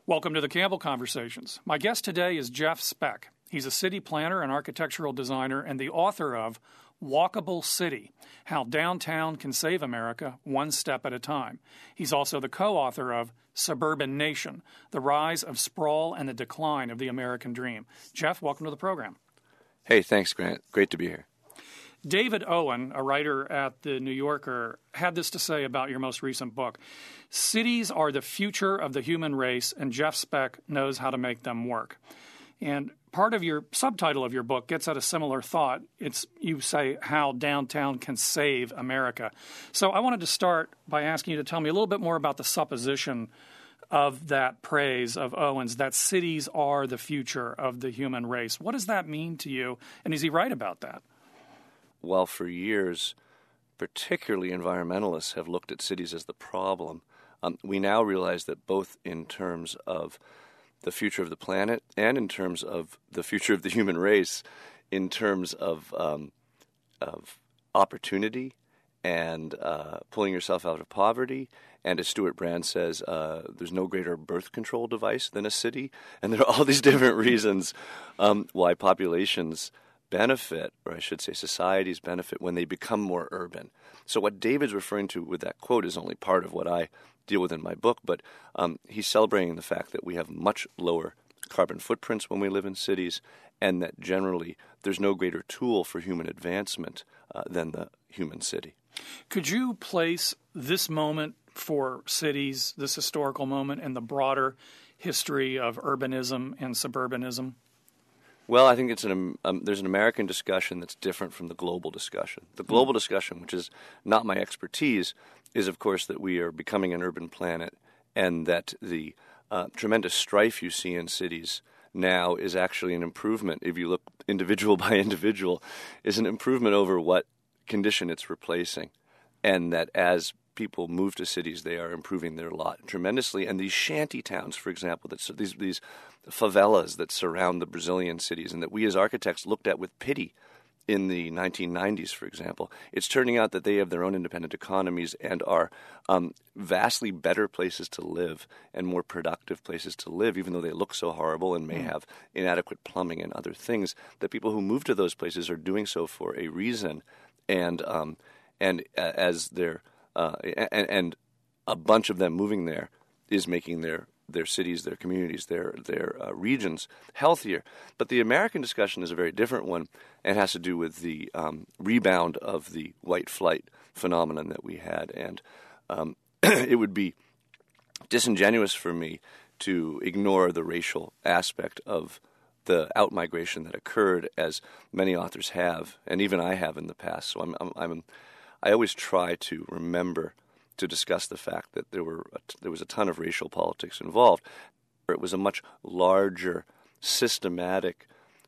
Welcome to the Campbell Conversations. My guest today is Jeff Speck. He's a city planner and architectural designer and the author of Walkable City: How Downtown Can Save America One Step at a Time. He's also the co-author of Suburban Nation: The Rise of Sprawl and the Decline of the American Dream. Jeff, welcome to the program. Hey, thanks, Grant. Great to be here. David Owen, a writer at The New Yorker, had this to say about your most recent book. Cities are the future of the human race, and Jeff Speck knows how to make them work. And part of your subtitle of your book gets at a similar thought. You say how downtown can save America. So I wanted to start by asking you to tell me a little bit more about the supposition of that praise of Owen's, that cities are the future of the human race. What does that mean to you? And is he right about that? While for years, particularly environmentalists have looked at cities as the problem, we now realize that both in terms of the future of the planet and in terms of the future of the human race, in terms of opportunity and pulling yourself out of poverty, and as Stuart Brand says, there's no greater birth control device than a city. And there are all these different reasons why populations benefit, or I should say societies benefit, when they become more urban. So what David's referring to with that quote is only part of what I deal with in my book, but he's celebrating the fact that we have much lower carbon footprints when we live in cities, and that generally there's no greater tool for human advancement than the human city. Could you place this moment for cities, this historical moment, in the broader history of urbanism and suburbanism? Well, I think there's an American discussion that's different from the global discussion. The global discussion, which is not my expertise, is, of course, that we are becoming an urban planet and that the tremendous strife you see in cities now is actually an improvement, if you look individual by individual, is an improvement over what condition it's replacing. And that as people move to cities, they are improving their lot tremendously. And these shanty towns, for example, these favelas that surround the Brazilian cities and that we as architects looked at with pity in the 1990s, for example, it's turning out that they have their own independent economies and are vastly better places to live and more productive places to live, even though they look so horrible and may have inadequate plumbing and other things. The people who move to those places are doing so for a reason, and as they're and a bunch of them moving there is making their cities, their communities, their regions healthier. But the American discussion is a very different one and has to do with the rebound of the white flight phenomenon that we had. And it would be disingenuous for me to ignore the racial aspect of the outmigration that occurred, as many authors have, and even I have in the past. So I always try to remember to discuss the fact that there was a ton of racial politics involved. It was a much larger, systematically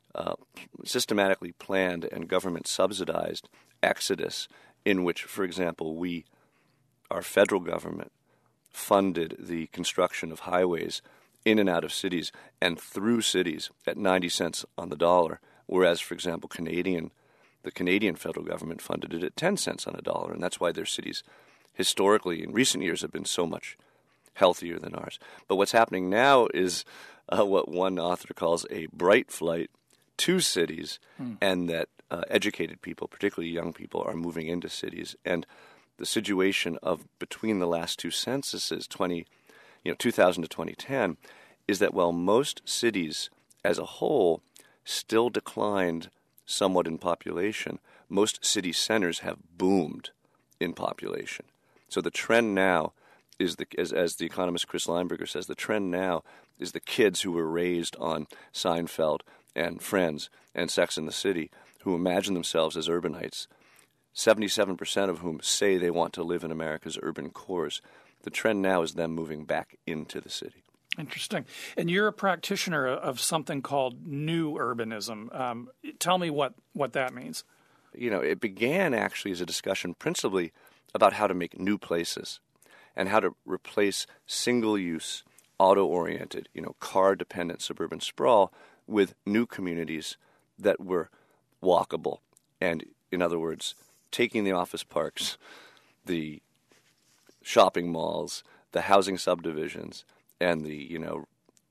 planned and government-subsidized exodus in which, for example, our federal government, funded the construction of highways in and out of cities and through cities at 90 cents on the dollar, whereas, for example, the Canadian federal government funded it at 10 cents on a dollar, and that's why their cities historically in recent years have been so much healthier than ours. But what's happening now is what one author calls a bright flight to cities, and that educated people, particularly young people, are moving into cities. And the situation of between the last two censuses, 2000 to 2010, is that while most cities as a whole still declined somewhat in population, most city centers have boomed in population. So the trend now is, as the economist Chris Lineberger says, the trend now is the kids who were raised on Seinfeld and Friends and Sex and the City, who imagine themselves as urbanites, 77% of whom say they want to live in America's urban cores. The trend now is them moving back into the city. Interesting. And you're a practitioner of something called new urbanism. Tell me what that means. It began actually as a discussion principally about how to make new places and how to replace single-use, auto-oriented, car-dependent suburban sprawl with new communities that were walkable. And, in other words, taking the office parks, the shopping malls, the housing subdivisions, and the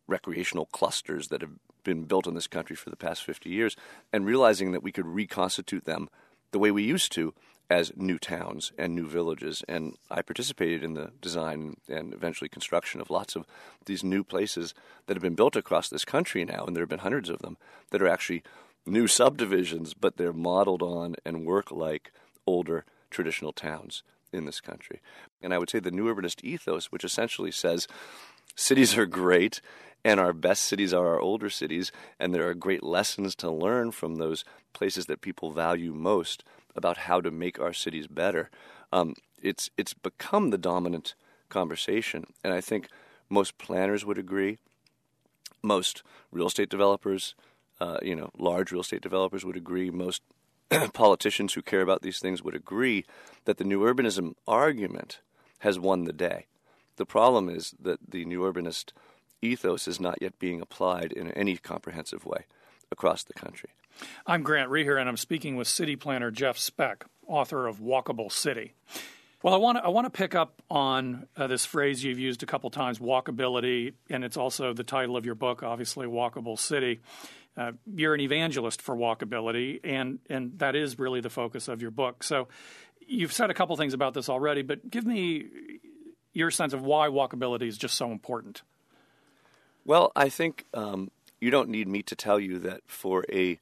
recreational clusters that have been built in this country for the past 50 years, and realizing that we could reconstitute them the way we used to as new towns and new villages. And I participated in the design and eventually construction of lots of these new places that have been built across this country now, and there have been hundreds of them, that are actually new subdivisions, but they're modeled on and work like older traditional towns in this country. And I would say the New Urbanist ethos, which essentially says cities are great, and our best cities are our older cities, and there are great lessons to learn from those places that people value most about how to make our cities better. It's become the dominant conversation, and I think most planners would agree. Most real estate developers, large real estate developers would agree. Most politicians who care about these things would agree that the new urbanism argument has won the day. The problem is that the new urbanist ethos is not yet being applied in any comprehensive way across the country. I'm Grant Reher, and I'm speaking with city planner Jeff Speck, author of Walkable City. Well, I want to pick up on this phrase you've used a couple times, walkability, and it's also the title of your book, obviously, Walkable City. You're an evangelist for walkability, and that is really the focus of your book. So you've said a couple things about this already, but give me your sense of why walkability is just so important. Well, I think you don't need me to tell you that for a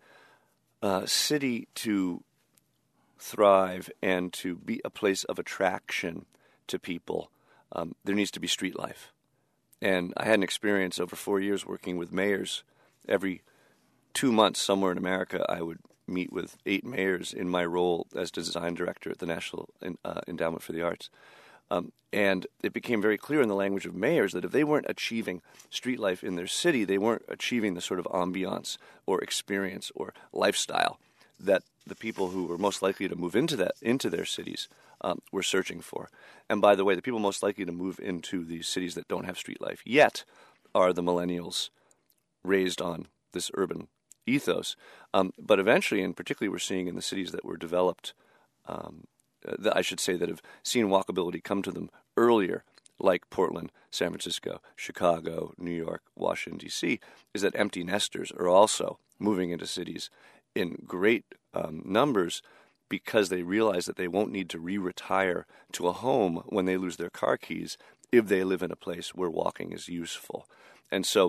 city to thrive and to be a place of attraction to people, there needs to be street life. And I had an experience over 4 years working with mayors. Every 2 months somewhere in America, I would meet with 8 mayors in my role as design director at the National Endowment for the Arts. And it became very clear in the language of mayors that if they weren't achieving street life in their city, they weren't achieving the sort of ambiance or experience or lifestyle that the people who were most likely to move into their cities were searching for. And by the way, the people most likely to move into these cities that don't have street life yet are the millennials raised on this urban ethos. But eventually, and particularly we're seeing in the cities that were developed, I should say, that have seen walkability come to them earlier, like Portland, San Francisco, Chicago, New York, Washington, D.C., is that empty nesters are also moving into cities in great numbers because they realize that they won't need to re-retire to a home when they lose their car keys if they live in a place where walking is useful. And so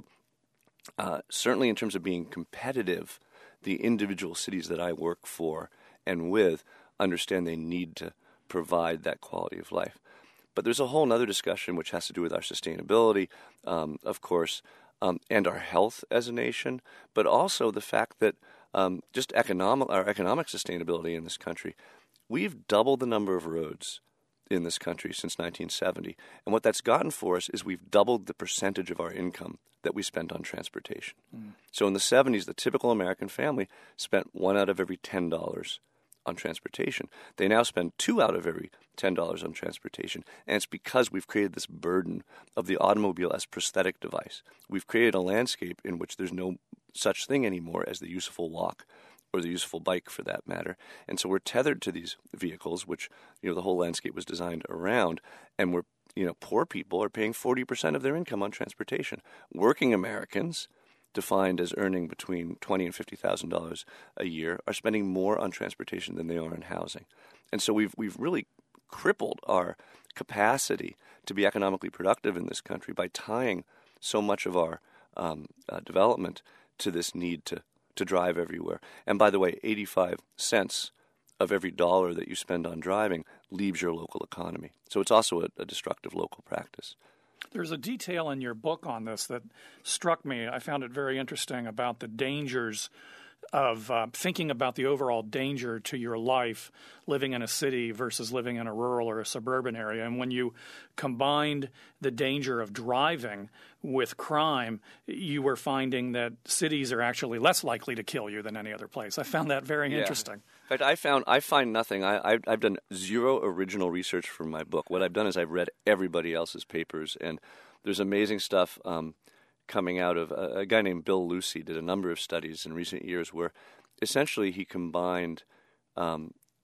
certainly in terms of being competitive, the individual cities that I work for and with understand they need to provide that quality of life. But there's a whole other discussion which has to do with our sustainability, of course, and our health as a nation, but also the fact that just our economic sustainability in this country. We've doubled the number of roads in this country since 1970. And what that's gotten for us is we've doubled the percentage of our income that we spent on transportation. So in the 70s, the typical American family spent $1 out of every $10 on transportation. They now spend $2 out of every $10 on transportation. And it's because we've created this burden of the automobile as prosthetic device. We've created a landscape in which there's no such thing anymore as the useful walk or the useful bike for that matter. And so we're tethered to these vehicles, which, the whole landscape was designed around, and poor people are paying 40% of their income on transportation. Working Americans, defined as earning between $20,000 and $50,000 a year, are spending more on transportation than they are on housing. And so we've really crippled our capacity to be economically productive in this country by tying so much of our development to this need to drive everywhere. And by the way, 85 cents of every dollar that you spend on driving leaves your local economy. So it's also a destructive local practice. There's a detail in your book on this that struck me. I found it very interesting about the dangers of thinking about the overall danger to your life living in a city versus living in a rural or a suburban area. And when you combined the danger of driving with crime, you were finding that cities are actually less likely to kill you than any other place. I found that very interesting. In fact, I find nothing. I've done zero original research for my book. What I've done is I've read everybody else's papers, and there's amazing stuff coming out of a guy named Bill Lucy did a number of studies in recent years where essentially he combined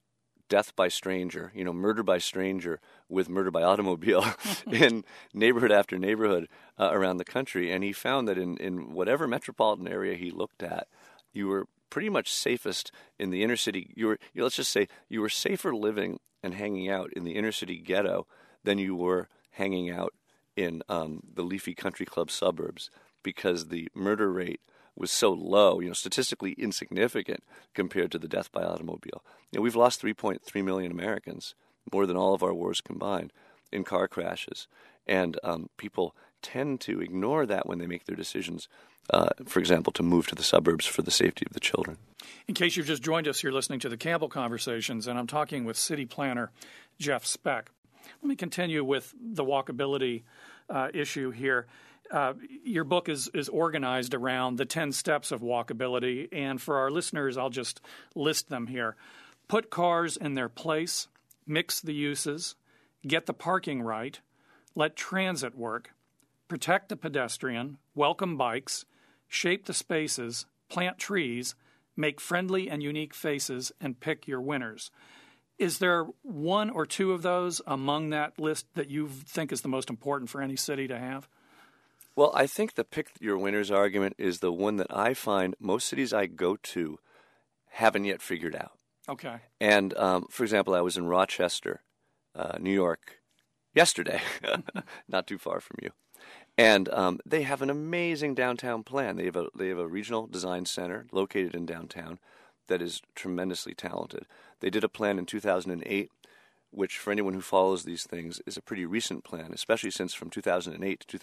death by stranger, murder by stranger with murder by automobile in neighborhood after neighborhood around the country. And he found that in whatever metropolitan area he looked at, you were pretty much safest in the inner city. Let's just say you were safer living and hanging out in the inner city ghetto than you were hanging out in the leafy country club suburbs, because the murder rate was so low, statistically insignificant compared to the death by automobile. We've lost 3.3 million Americans, more than all of our wars combined, in car crashes. And people tend to ignore that when they make their decisions, for example, to move to the suburbs for the safety of the children. In case you've just joined us, you're listening to the Campbell Conversations, and I'm talking with city planner Jeff Speck. Let me continue with the walkability issue here. Your book is organized around the 10 steps of walkability, and for our listeners, I'll just list them here. Put cars in their place, mix the uses, get the parking right, let transit work, protect the pedestrian, welcome bikes, shape the spaces, plant trees, make friendly and unique faces, and pick your winners. Is there one or two of those among that list that you think is the most important for any city to have? Well, I think the pick your winners argument is the one that I find most cities I go to haven't yet figured out. Okay. And, for example, I was in Rochester, New York, yesterday, not too far from you. And they have an amazing downtown plan. They have a regional design center located in downtown that is tremendously talented. They did a plan in 2008, which for anyone who follows these things is a pretty recent plan, especially since from 2008 to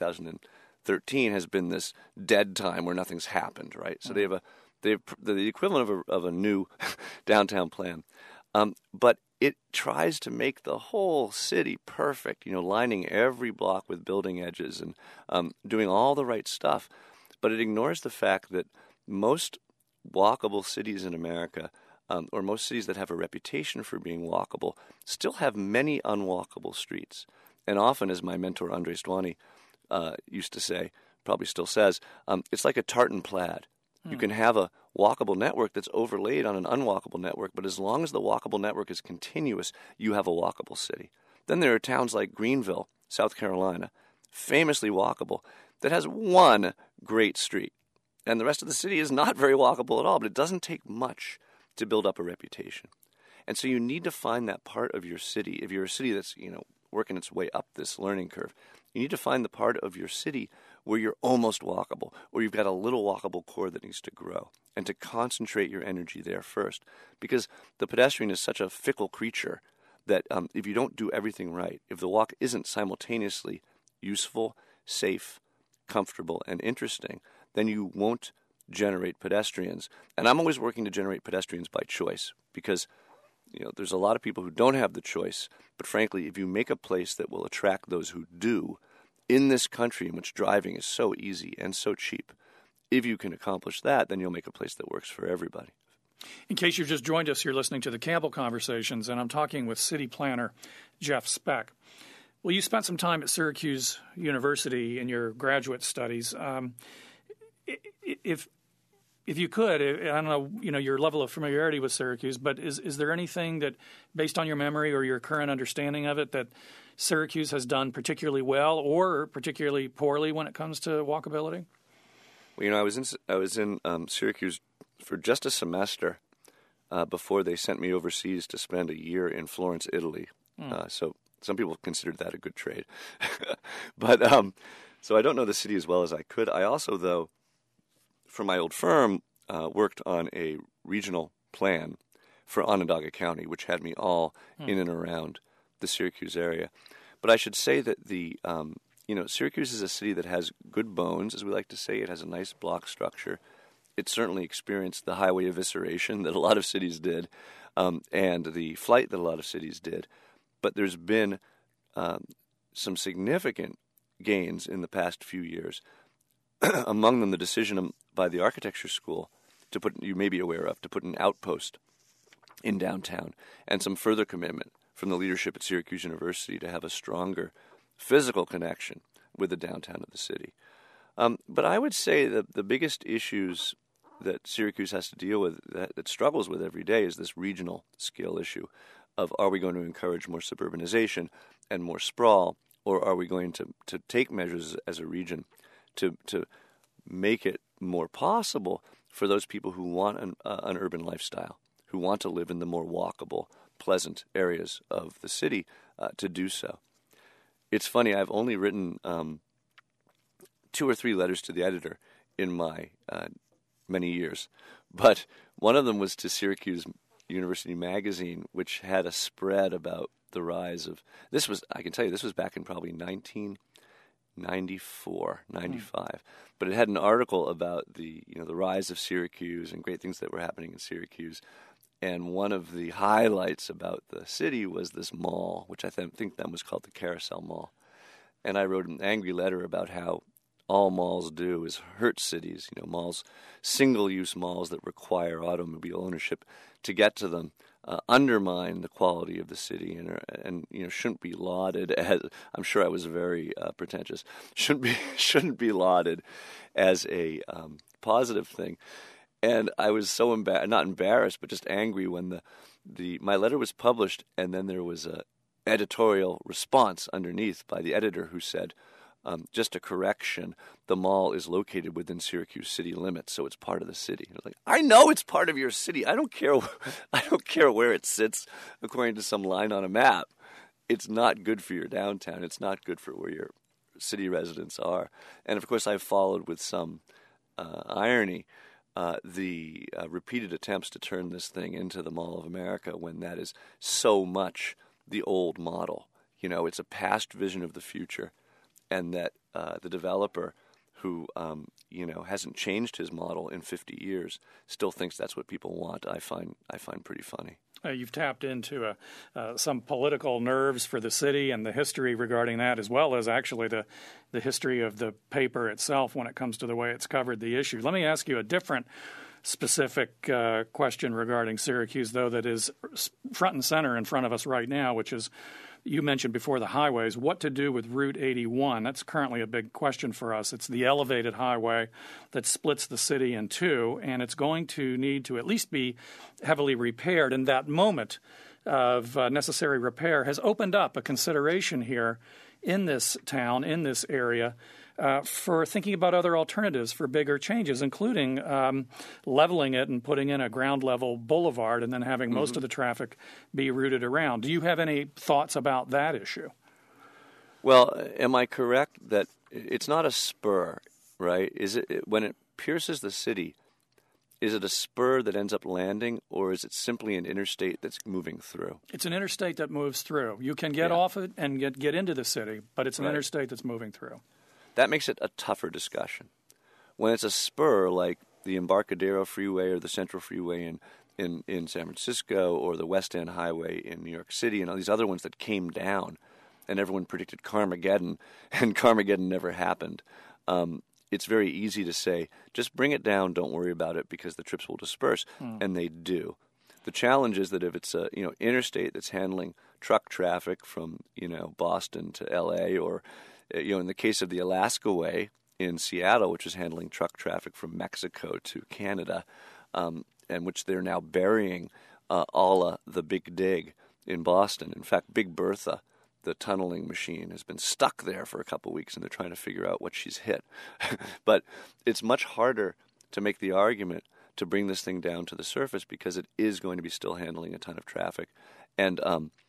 2013 has been this dead time where nothing's happened, right? So they have the equivalent of a new downtown plan, but it tries to make the whole city perfect, lining every block with building edges and doing all the right stuff. But it ignores the fact that most walkable cities in America, or most cities that have a reputation for being walkable, still have many unwalkable streets. And often, as my mentor Andre Stwani used to say, probably still says, it's like a tartan plaid. You can have a walkable network that's overlaid on an unwalkable network, but as long as the walkable network is continuous, you have a walkable city. Then there are towns like Greenville, South Carolina, famously walkable, that has one great street. And the rest of the city is not very walkable at all, but it doesn't take much to build up a reputation. And so you need to find that part of your city. If you're a city that's, working its way up this learning curve, you need to find the part of your city where you're almost walkable, or you've got a little walkable core that needs to grow, and to concentrate your energy there first. Because the pedestrian is such a fickle creature that if you don't do everything right, if the walk isn't simultaneously useful, safe, comfortable, and interesting, then you won't generate pedestrians. And I'm always working to generate pedestrians by choice, because there's a lot of people who don't have the choice. But frankly, if you make a place that will attract those who do, in this country in which driving is so easy and so cheap, if you can accomplish that, then you'll make a place that works for everybody. In case you've just joined us, you're listening to the Campbell Conversations, and I'm talking with city planner Jeff Speck. Well, you spent some time at Syracuse University in your graduate studies. If you could, I don't know, your level of familiarity with Syracuse, but is there anything that, based on your memory or your current understanding of it, that Syracuse has done particularly well or particularly poorly when it comes to walkability? Well, I was in Syracuse for just a semester before they sent me overseas to spend a year in Florence, Italy. So some people considered that a good trade. But so I don't know the city as well as I could. I also, though, for my old firm, worked on a regional plan for Onondaga County, which had me all in and around the Syracuse area. But I should say that Syracuse is a city that has good bones, as we like to say. It has a nice block structure. It certainly experienced the highway evisceration that a lot of cities did, and the flight that a lot of cities did. But there's been some significant gains in the past few years. Among them, the decision by the architecture school to put, you may be aware of, to put an outpost in downtown, and some further commitment from the leadership at Syracuse University to have a stronger physical connection with the downtown of the city. But I would say that the biggest issues that Syracuse has to deal with, that it struggles with every day, is this regional scale issue. of are we going to encourage more suburbanization and more sprawl, or are we going to take measures as a region to make it more possible for those people who want an urban lifestyle, who want to live in the more walkable, pleasant areas of the city, to do so. It's funny, I've only written 2 or 3 letters to the editor in my many years, but one of them was to Syracuse University Magazine, which had a spread about the rise of, I can tell you, this was back in probably 1994, 95. But it had an article about the rise of Syracuse and great things that were happening in Syracuse. And one of the highlights about the city was this mall, which I think then was called the Carousel Mall. And I wrote an angry letter about how all malls do is hurt cities. Malls, single-use malls that require automobile ownership to get to them, undermine the quality of the city and shouldn't be lauded as, I'm sure I was very pretentious, shouldn't be lauded as a positive thing. And I was so not embarrassed, but just angry when my letter was published, and then there was a editorial response underneath by the editor who said, just a correction, the mall is located within Syracuse city limits, so it's part of the city. I was like, I know it's part of your city. I don't care where it sits according to some line on a map. It's not good for your downtown. It's not good for where your city residents are. And of course, I followed with some irony the repeated attempts to turn this thing into the Mall of America when that is so much the old model. It's a past vision of the future. And that the developer who, hasn't changed his model in 50 years still thinks that's what people want, I find pretty funny. You've tapped into some political nerves for the city and the history regarding that, as well as actually the history of the paper itself when it comes to the way it's covered the issue. Let me ask you a different specific question regarding Syracuse, though, that is front and center in front of us right now, which is, you mentioned before, the highways. What to do with Route 81? That's currently a big question for us. It's the elevated highway that splits the city in two, and it's going to need to at least be heavily repaired. And that moment of necessary repair has opened up a consideration here in this town, in this area, for thinking about other alternatives for bigger changes, including leveling it and putting in a ground-level boulevard and then having most of the traffic be routed around. Do you have any thoughts about that issue? Well, am I correct that it's not a spur, right? Is it when it pierces the city, is it a spur that ends up landing, or is it simply an interstate that's moving through? It's an interstate that moves through. You can get off it and get into the city, but it's an interstate that's moving through. That makes it a tougher discussion. When it's a spur like the Embarcadero Freeway or the Central Freeway in San Francisco or the West End Highway in New York City and all these other ones that came down and everyone predicted Carmageddon and Carmageddon never happened, it's very easy to say, just bring it down, don't worry about it because the trips will disperse, and they do. The challenge is that if it's a interstate that's handling truck traffic from Boston to L.A. or in the case of the Alaska Way in Seattle, which is handling truck traffic from Mexico to Canada, and which they're now burying a la the Big Dig in Boston. In fact, Big Bertha, the tunneling machine, has been stuck there for a couple of weeks, and they're trying to figure out what she's hit. But it's much harder to make the argument to bring this thing down to the surface because it is going to be still handling a ton of traffic. And,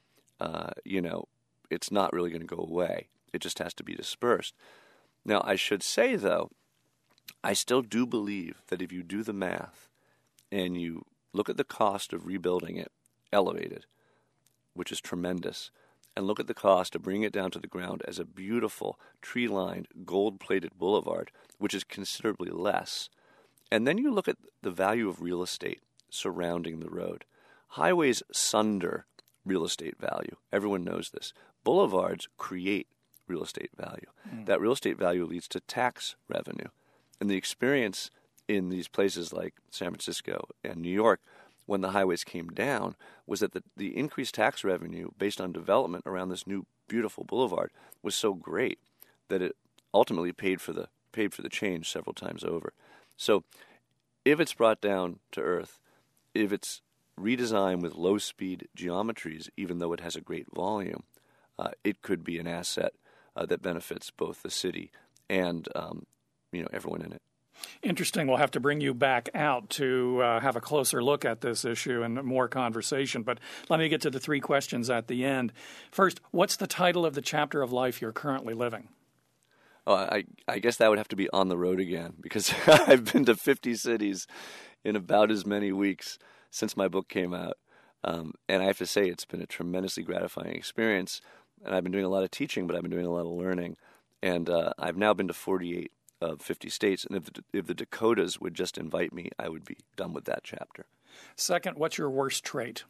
it's not really going to go away. It just has to be dispersed. Now, I should say, though, I still do believe that if you do the math and you look at the cost of rebuilding it elevated, which is tremendous, and look at the cost of bringing it down to the ground as a beautiful, tree-lined, gold-plated boulevard, which is considerably less, and then you look at the value of real estate surrounding the road. Highways sunder real estate value. Everyone knows this. Boulevards create real estate value. That real estate value leads to tax revenue. And the experience in these places like San Francisco and New York when the highways came down was that the increased tax revenue based on development around this new beautiful boulevard was so great that it ultimately paid for the change several times over. So if it's brought down to earth, if it's redesigned with low-speed geometries, even though it has a great volume, it could be an asset that benefits both the city and everyone in it. Interesting. We'll have to bring you back out to have a closer look at this issue and more conversation. But let me get to the 3 questions at the end. First, what's the title of the chapter of life you're currently living? Oh, I guess that would have to be On the Road Again, because I've been to 50 cities in about as many weeks since my book came out. And I have to say it's been a tremendously gratifying experience. And I've been doing a lot of teaching, but I've been doing a lot of learning. And I've now been to 48 of 50 states. And if the Dakotas would just invite me, I would be done with that chapter. Second, what's your worst trait?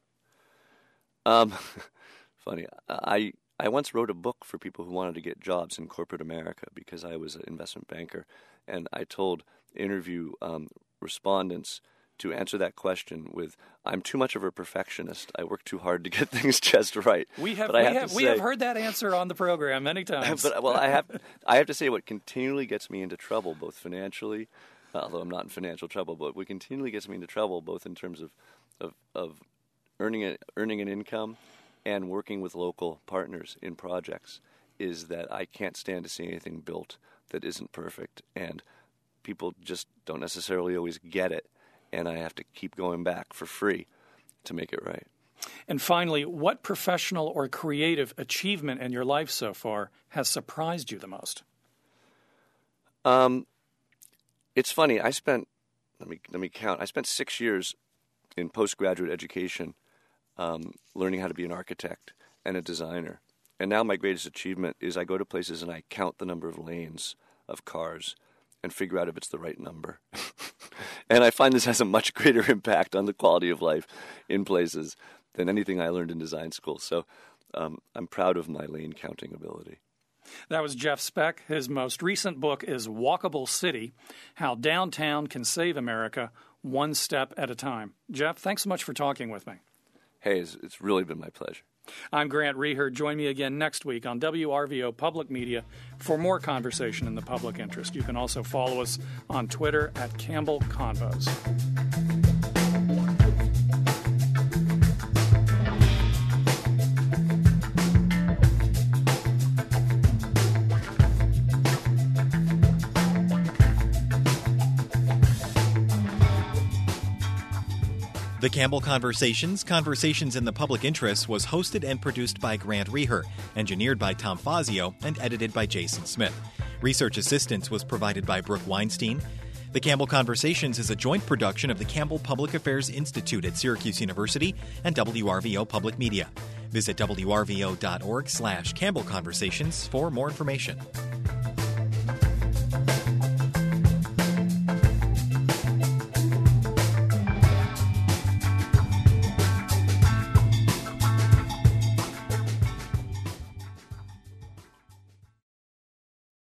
Funny. I once wrote a book for people who wanted to get jobs in corporate America because I was an investment banker. And I told interview respondents to answer that question with, I'm too much of a perfectionist. I work too hard to get things just right. We have heard that answer on the program many times. But I have to say what continually gets me into trouble, both financially, although I'm not in financial trouble, but what continually gets me into trouble, both in terms of earning an income and working with local partners in projects, is that I can't stand to see anything built that isn't perfect, and people just don't necessarily always get it, and I have to keep going back for free to make it right. And finally, what professional or creative achievement in your life so far has surprised you the most? It's funny. Let me count. I spent 6 years in postgraduate education, learning how to be an architect and a designer. And now my greatest achievement is I go to places and I count the number of lanes of cars and figure out if it's the right number. And I find this has a much greater impact on the quality of life in places than anything I learned in design school. So I'm proud of my lane counting ability. That was Jeff Speck. His most recent book is Walkable City, How Downtown Can Save America One Step at a Time. Jeff, thanks so much for talking with me. Hey, it's really been my pleasure. I'm Grant Reher. Join me again next week on WRVO Public Media for more conversation in the public interest. You can also follow us on Twitter at Campbell Convos. The Campbell Conversations in the Public Interest was hosted and produced by Grant Reher, engineered by Tom Fazio, and edited by Jason Smith. Research assistance was provided by Brooke Weinstein. The Campbell Conversations is a joint production of the Campbell Public Affairs Institute at Syracuse University and WRVO Public Media. Visit wrvo.org/Campbell Conversations for more information.